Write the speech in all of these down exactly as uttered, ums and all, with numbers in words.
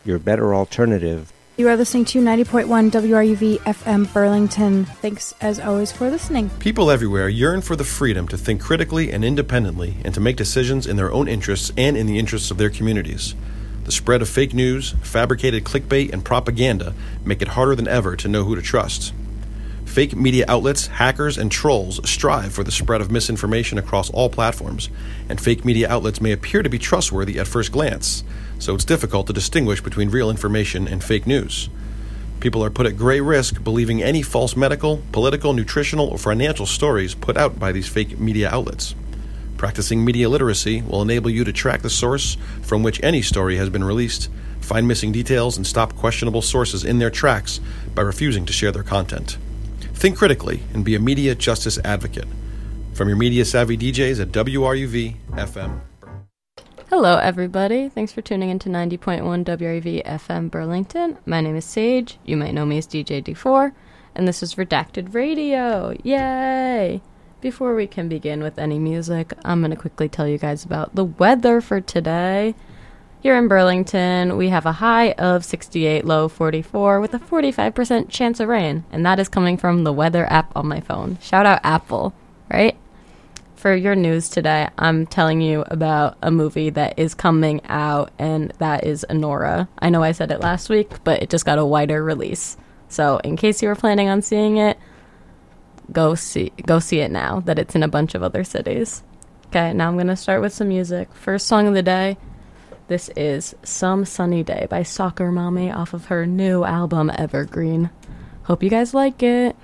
your better alternative. You are listening to ninety point one W R U V F M Burlington. Thanks, as always, for listening. People everywhere yearn for the freedom to think critically and independently and to make decisions in their own interests and in the interests of their communities. The spread of fake news, fabricated clickbait, and propaganda make it harder than ever to know who to trust. Fake media outlets, hackers, and trolls strive for the spread of misinformation across all platforms, and fake media outlets may appear to be trustworthy at first glance, so it's difficult to distinguish between real information and fake news. People are put at great risk believing any false medical, political, nutritional, or financial stories put out by these fake media outlets. Practicing media literacy will enable you to track the source from which any story has been released, find missing details, and stop questionable sources in their tracks by refusing to share their content. Think critically and be a media justice advocate. From your media-savvy D Js at W R U V F M. Hello, everybody. Thanks for tuning in to ninety point one W R U V F M Burlington. My name is Sage. You might know me as D J D four. And this is Redacted Radio. Yay! Before we can begin with any music, I'm going to quickly tell you guys about the weather for today. Here in Burlington, we have a high of sixty-eight, low forty-four, with a forty-five percent chance of rain. And that is coming from the weather app on my phone. Shout out Apple, right? For your news today, I'm telling you about a movie that is coming out, and that is Anora. I know I said it last week, but it just got a wider release. So in case you were planning on seeing it, go see go see it now that it's in a bunch of other cities. Okay, now I'm going to start with some music. First song of the day. This is Some Sunny Day by Soccer Mommy off of her new album, Evergreen. Hope you guys like it.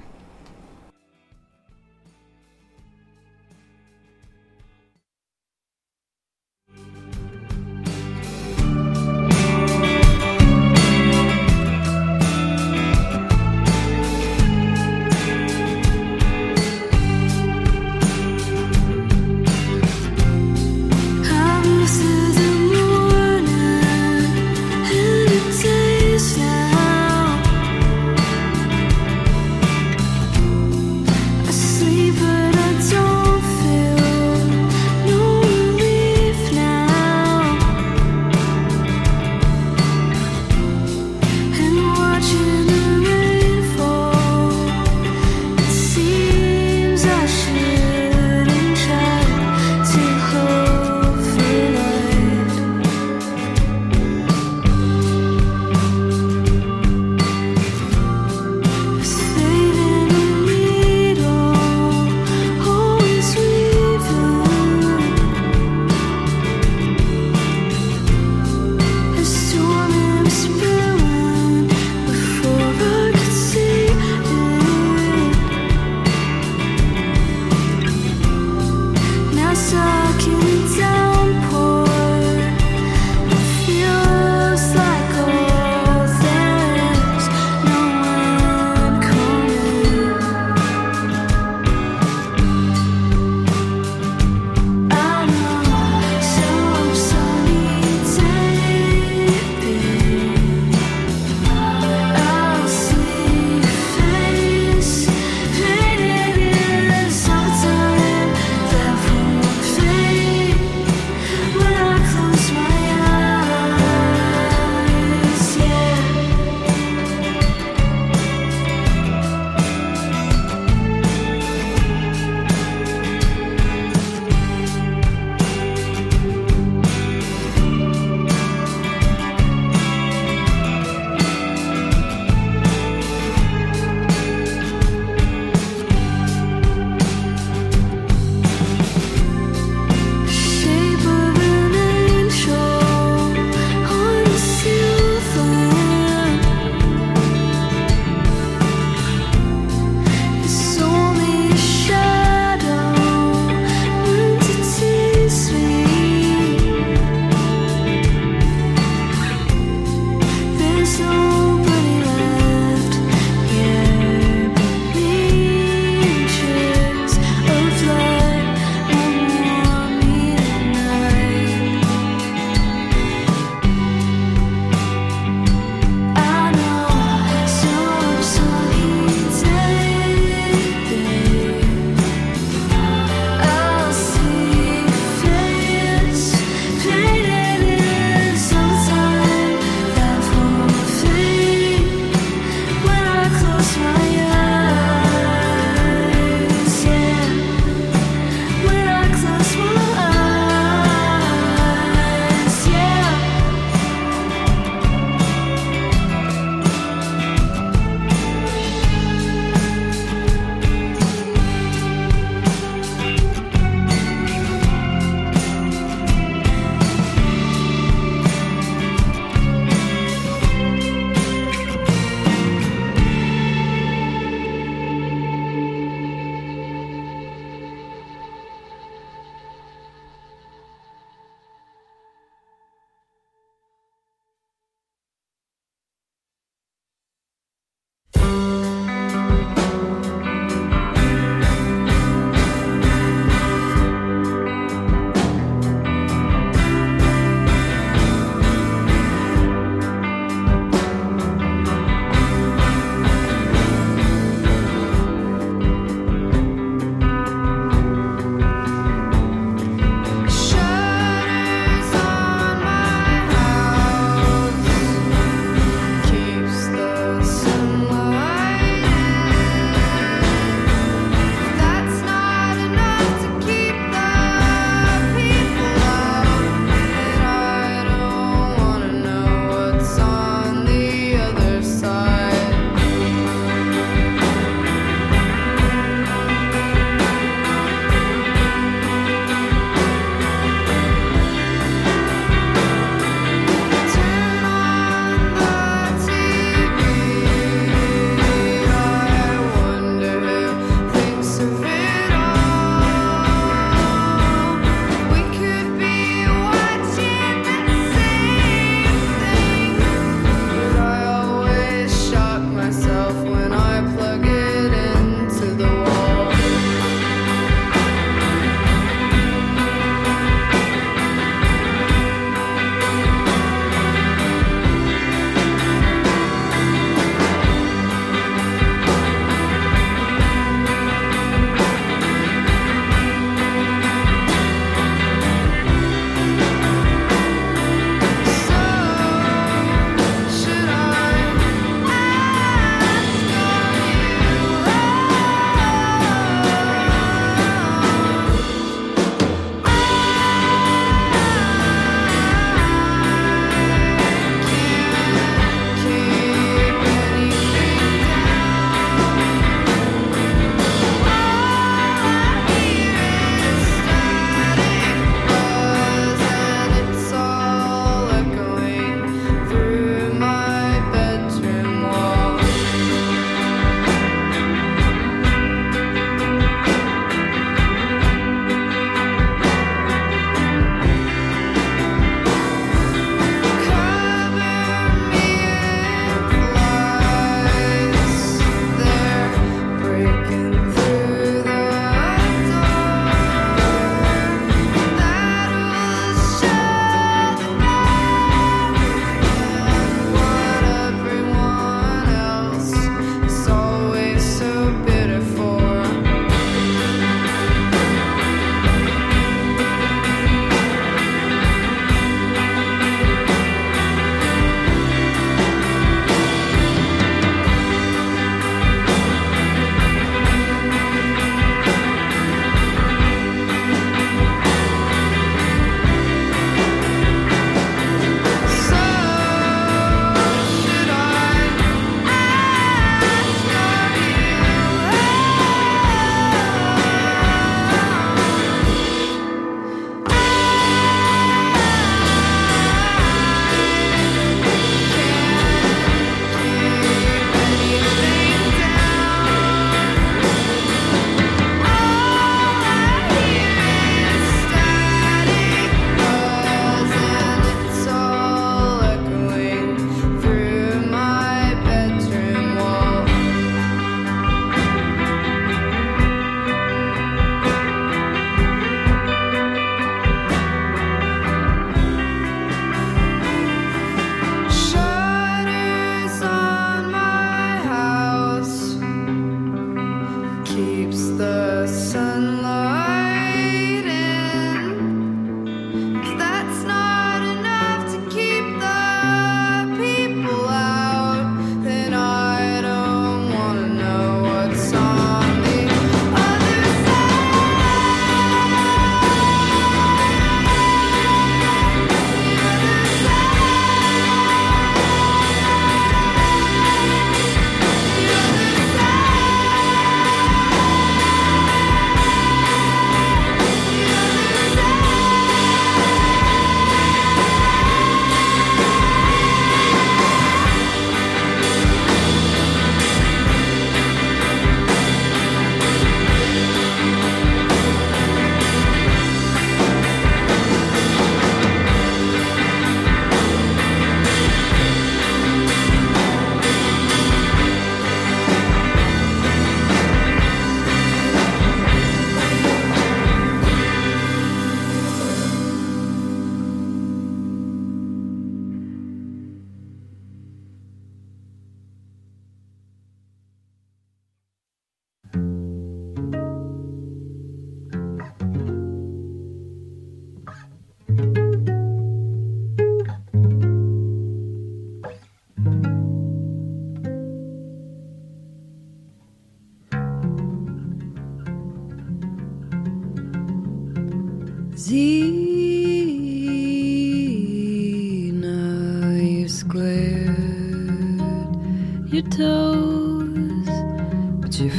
your toes, but your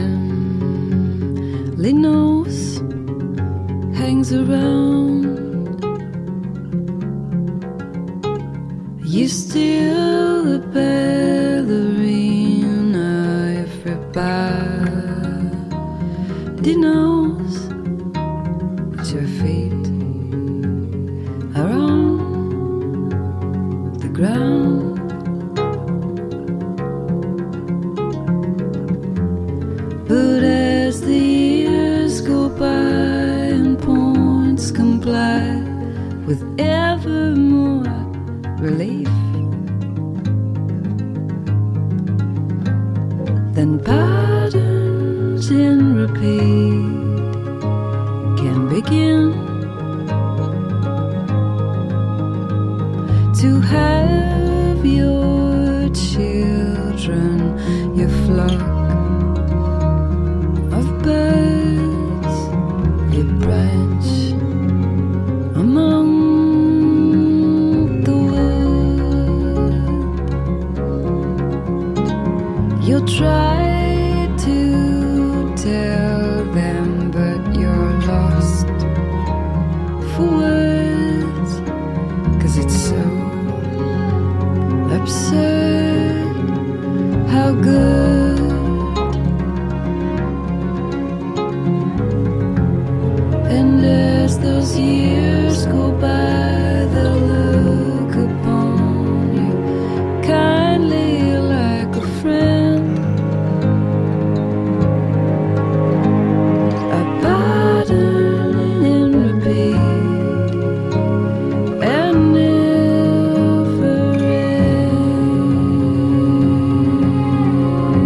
family nose hangs around. You're still a ballerina, everybody knows that your feet are on the ground. But as the years go by and points comply with ever more relief, then patterns in repeat can begin to have your children, your flock of birds, your branch among the wood. You'll try to tell them, but you're lost for words, 'cause it's so absurd how good. And as those years go by, they'll look upon you kindly like a friend, a pattern in repeat and never end.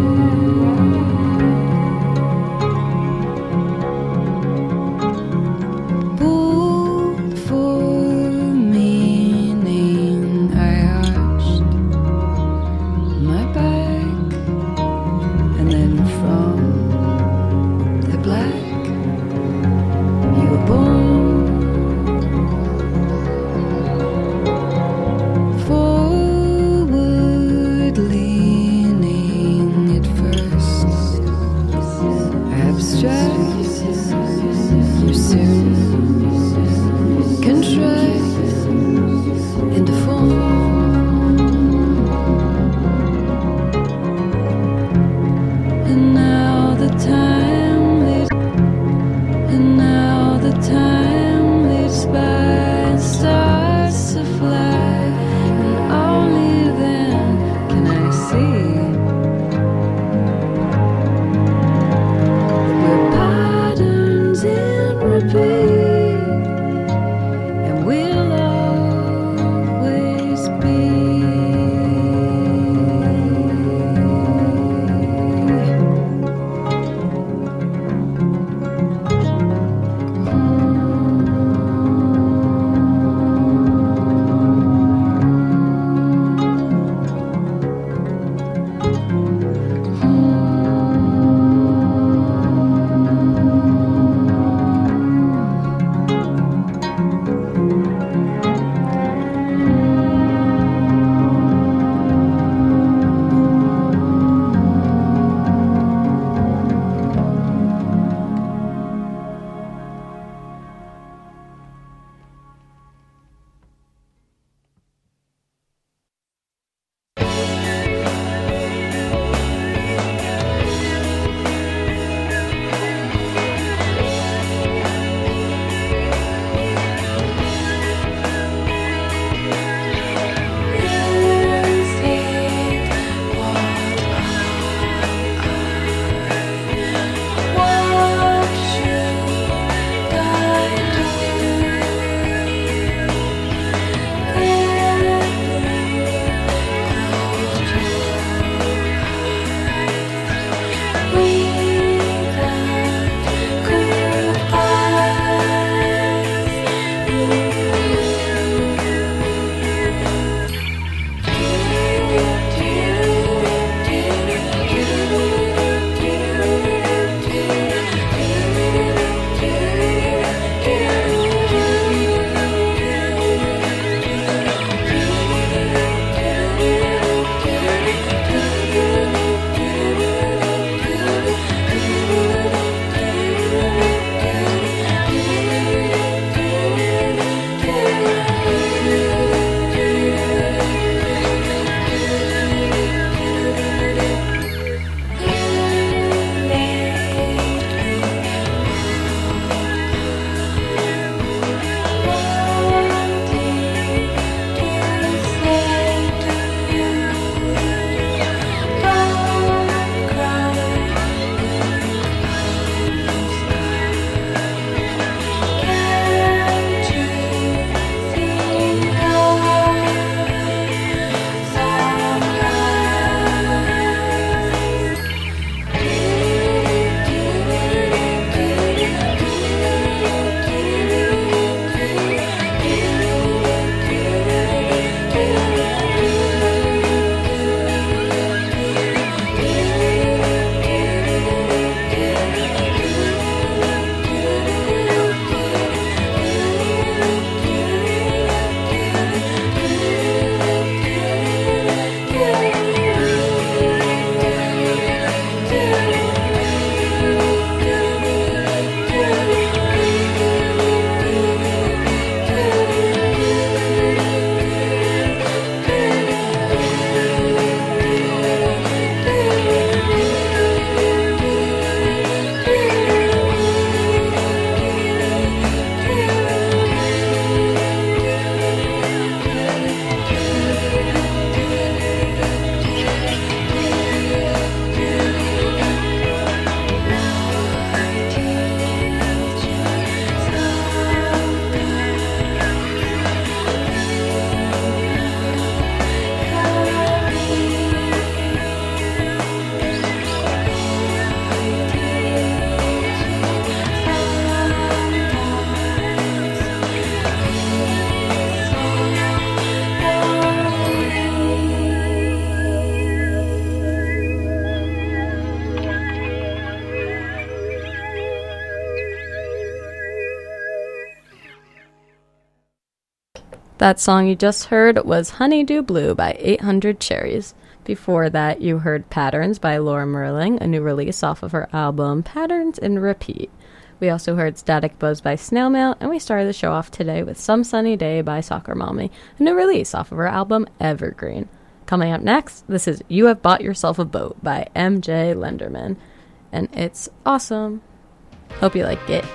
That song you just heard was Honeydew Blue by eight hundred Cherries. Before that, you heard Patterns by Laura Merling, a new release off of her album Patterns and Repeat. We also heard Static Buzz by Snail Mail, and we started the show off today with Some Sunny Day by Soccer Mommy, a new release off of her album Evergreen. Coming up next, this is You Have Bought Yourself a Boat by M J Lenderman, and it's awesome. Hope you like it.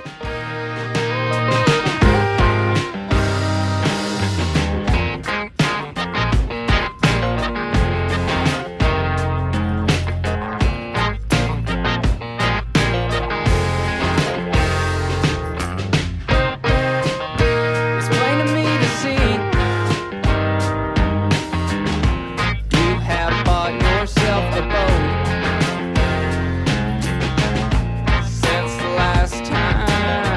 Since the last time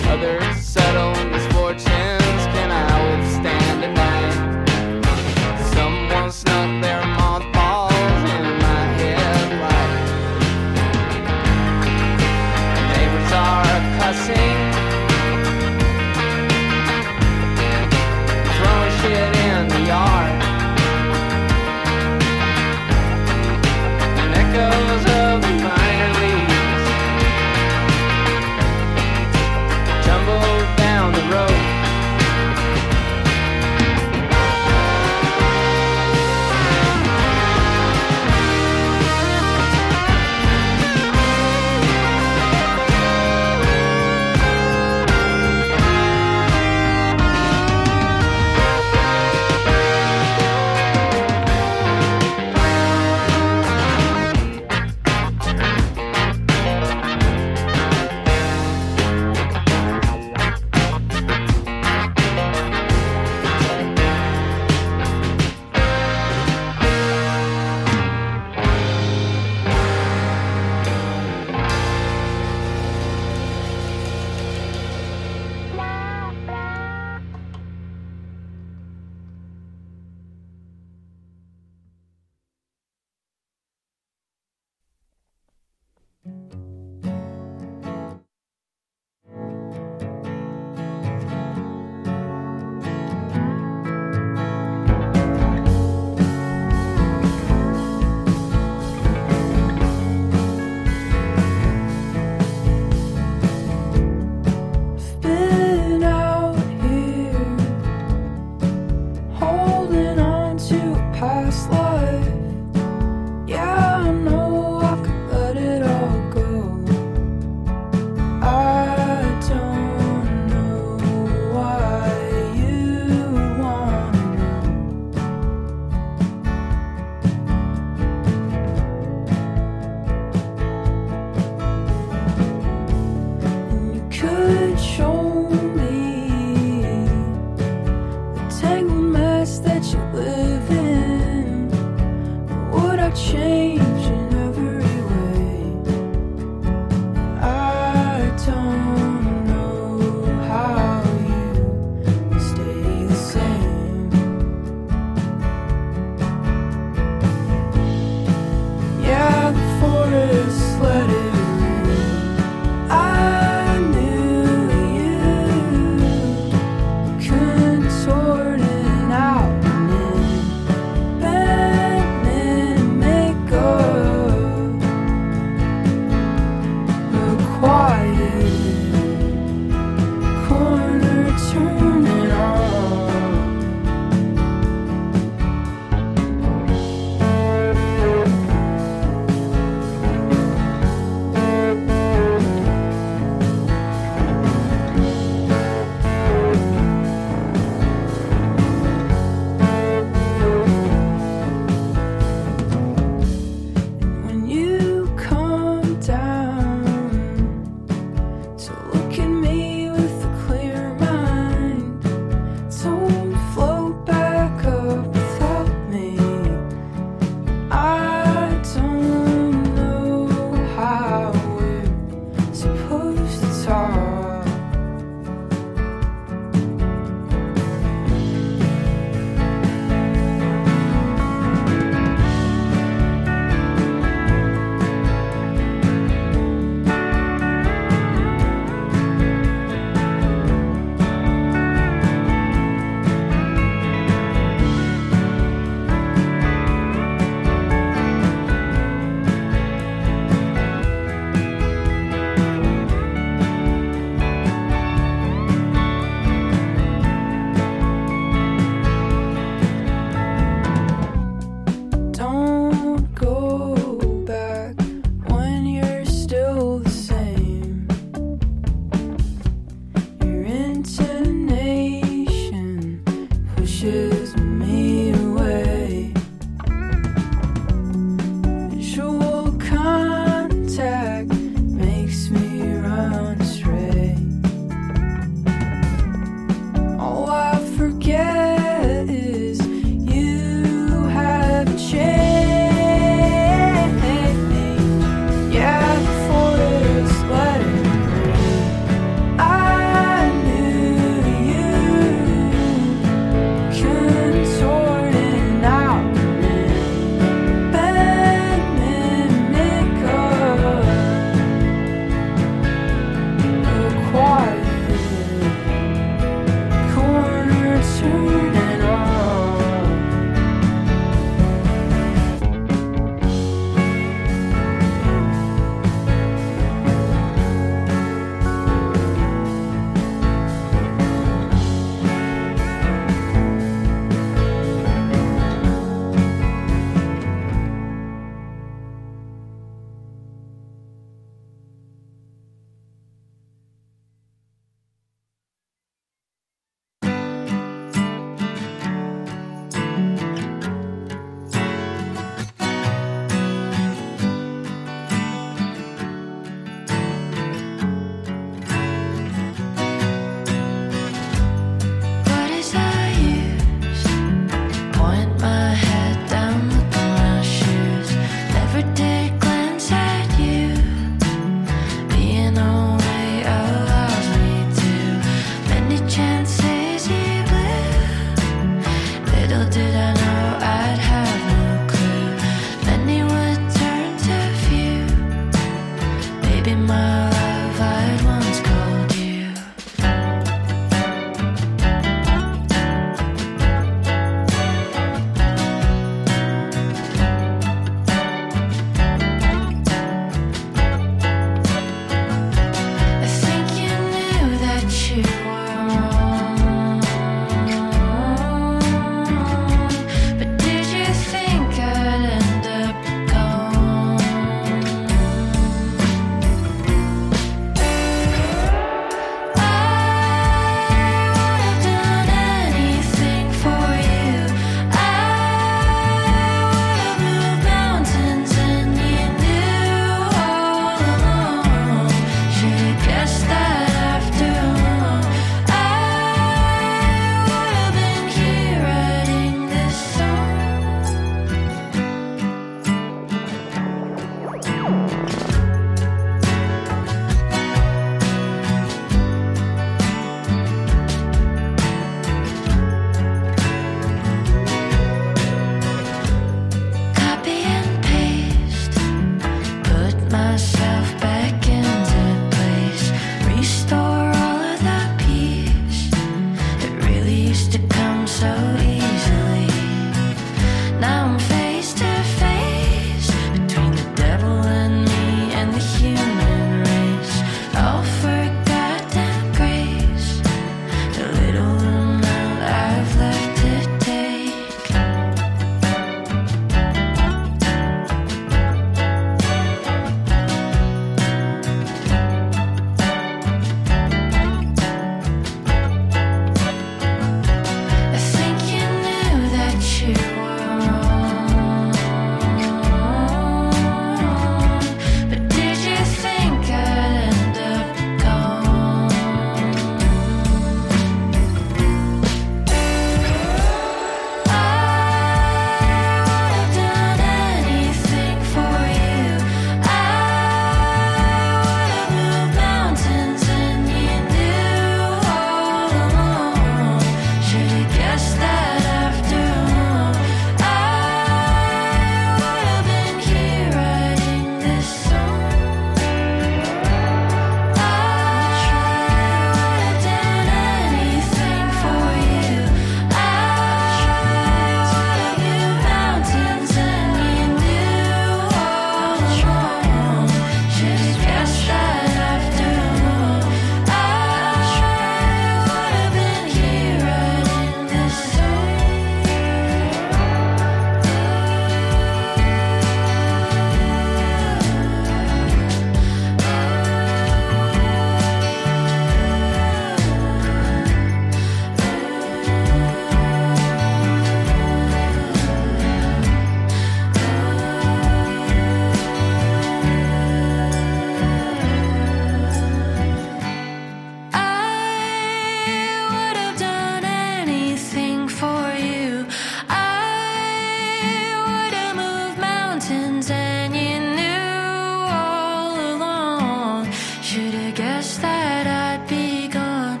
wish that I'd be gone.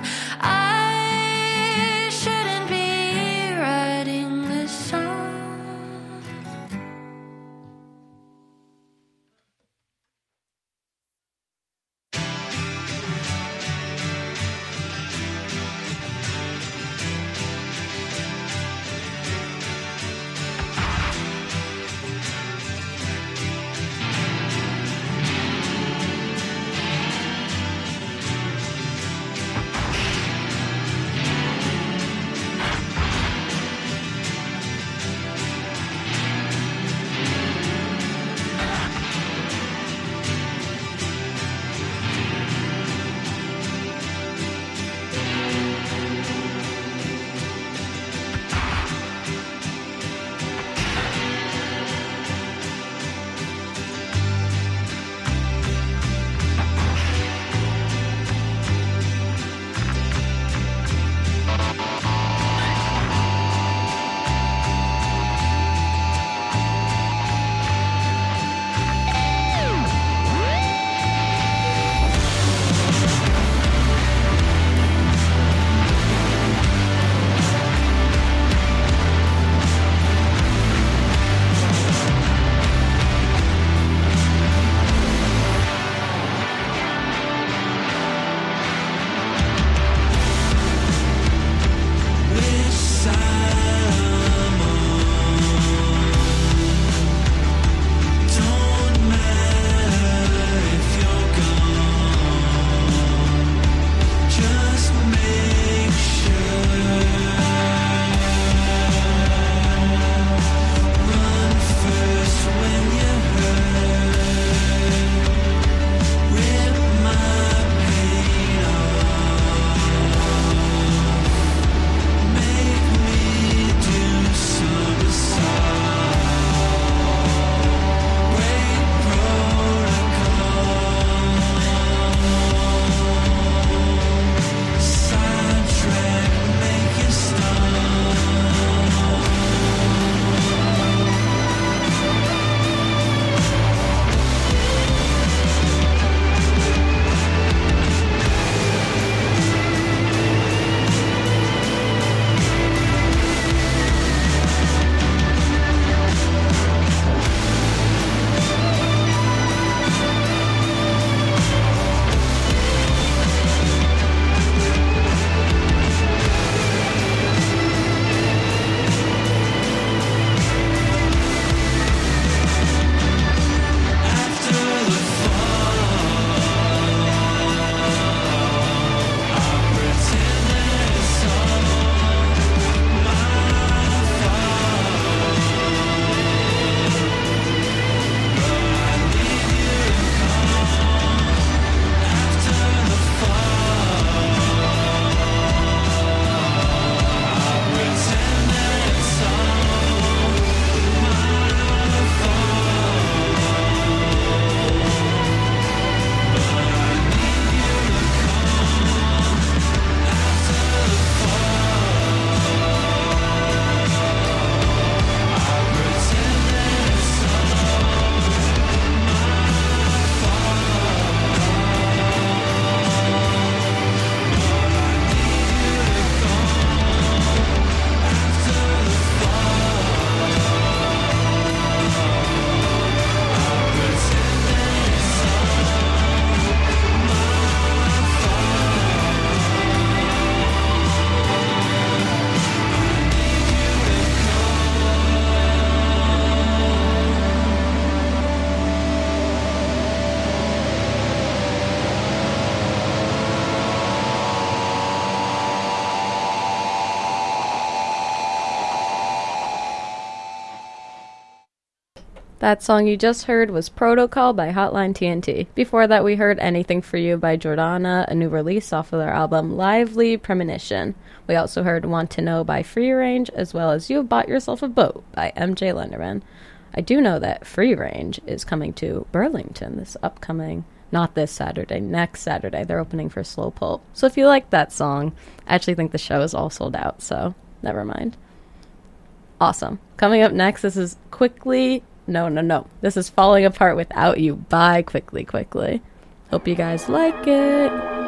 I shouldn't be writing this song. That song you just heard was Protocol by Hotline T N T. Before that, we heard Anything For You by Jordana, a new release off of their album Lively Premonition. We also heard Want to Know by Free Range, as well as You've Bought Yourself a Boat by M J Lenderman. I do know that Free Range is coming to Burlington this upcoming, not this Saturday, next Saturday. They're opening for Slow Pulp. So if you like that song, I actually think the show is all sold out, so never mind. Awesome. Coming up next, this is Quickly... No, no, no. This is Falling Apart Without You by Quickly Quickly. Hope you guys like it.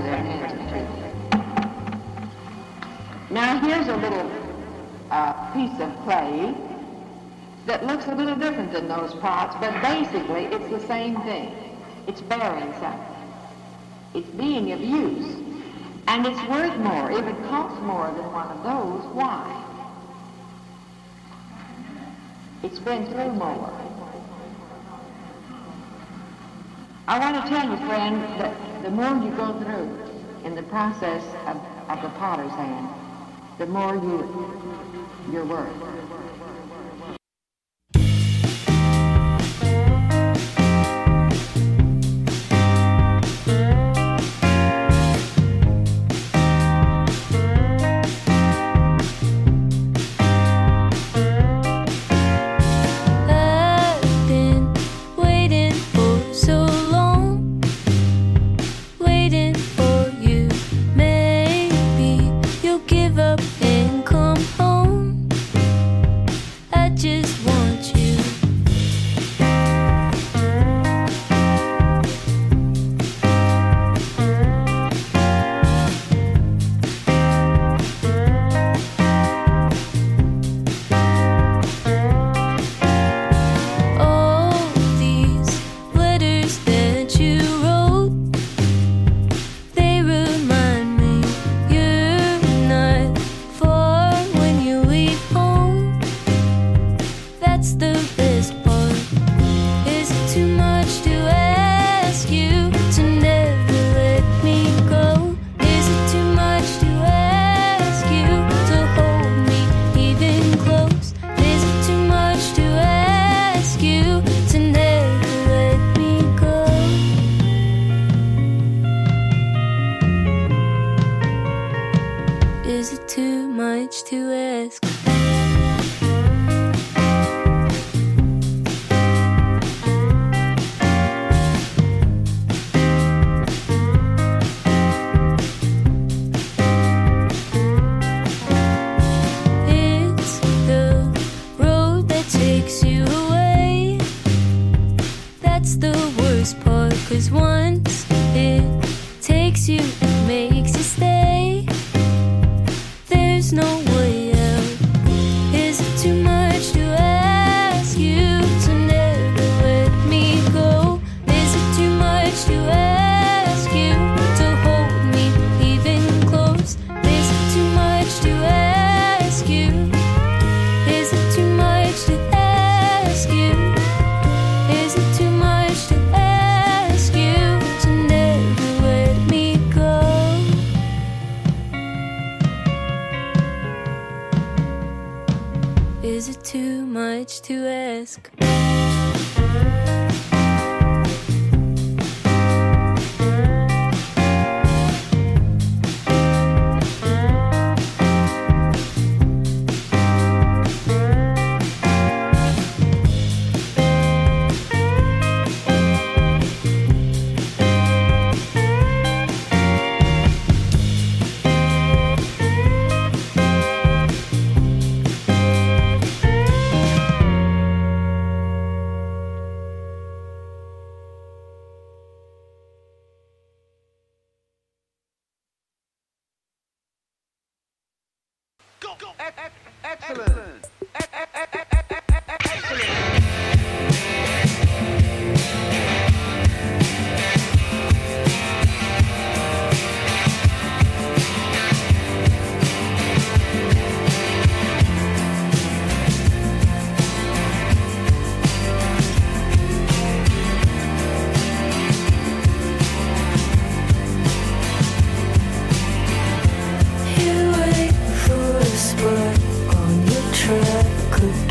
their hands of truth. Now here's a little uh, piece of clay that looks a little different than those pots, but basically it's the same thing. It's bearing something. It's being of use. And it's worth more. If it costs more than one of those, why? It's been through more. I want to tell you, friend, that the more you go through in the process of, of the potter's hand, the more you, you're worth. Is it too much to ask? Excellent. You wait for a spark on your track. Could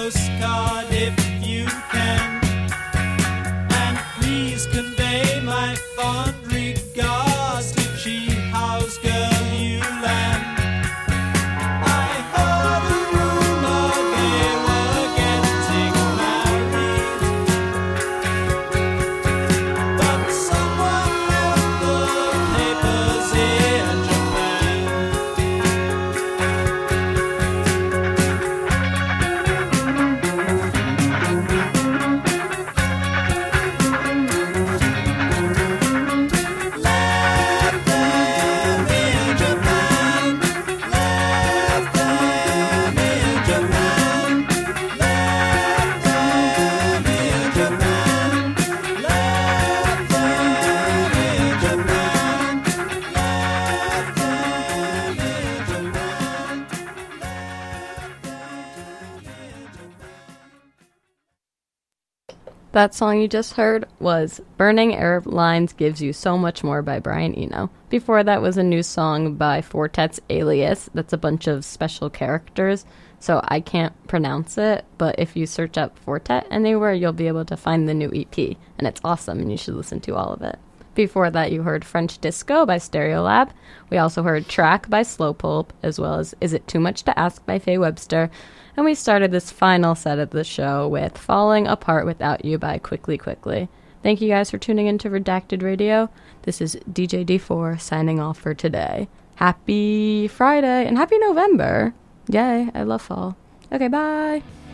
postcard if you can. And please convey my fond regards to Chi House Girl You Land. I heard a rumor they were getting married, but someone left the papers in Japan. Left them in Japan. Left them in Japan. Left them in Japan. Left them in Japan. Left them in That song you just heard was Burning Airlines Gives You So Much More by Brian Eno. Before that was a new song by Fortet's Alias. That's a bunch of special characters, so I can't pronounce it, but if you search up Fortet anywhere, you'll be able to find the new E P, and it's awesome, and you should listen to all of it. Before that, you heard French Disco by Stereolab. We also heard Track by Slowpulp, as well as Is It Too Much to Ask by Faye Webster. And we started this final set of the show with Falling Apart Without You by Quickly Quickly. Thank you guys for tuning in to Redacted Radio. This is D J D four signing off for today. Happy Friday and happy November. Yay, I love fall. Okay, bye.